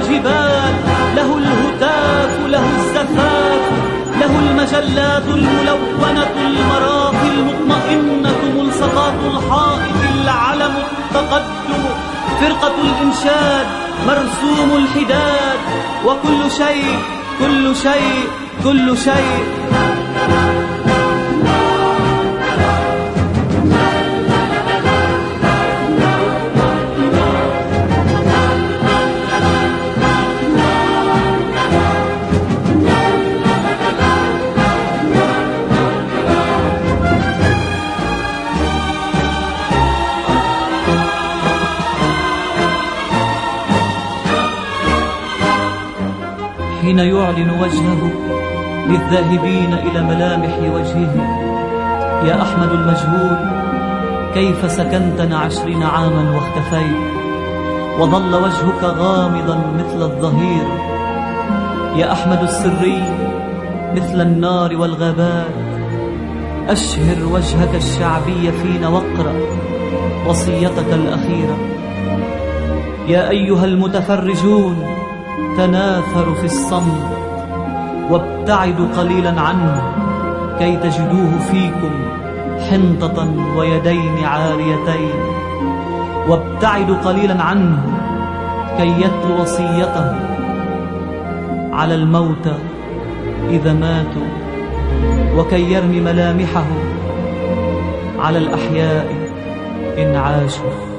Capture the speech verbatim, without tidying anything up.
الجبال، له الهتاف له الزفاف، له المجلات الملونة المراقي المطمئنة ملصقات الحائط العلم التقدم فرقة الإنشاد مرسوم الحداد، وكل شيء كل شيء كل شيء. حين يعلن وجهه للذاهبين إلى ملامح وجهه: يا أحمد المجهول، كيف سكنتنا عشرين عاما واختفيت، وظل وجهك غامضا مثل الظهير. يا أحمد السري مثل النار والغابات، أشهر وجهك الشعبي فينا واقرأ وصيتك الأخيرة. يا أيها المتفرجون، تناثروا في الصمت وابتعدوا قليلا عنه كي تجدوه فيكم حنطة ويدين عاريتين، وابتعدوا قليلا عنه كي يتلو وصيته على الموتى إذا ماتوا، وكي يرمي ملامحه على الأحياء إن عاشوا.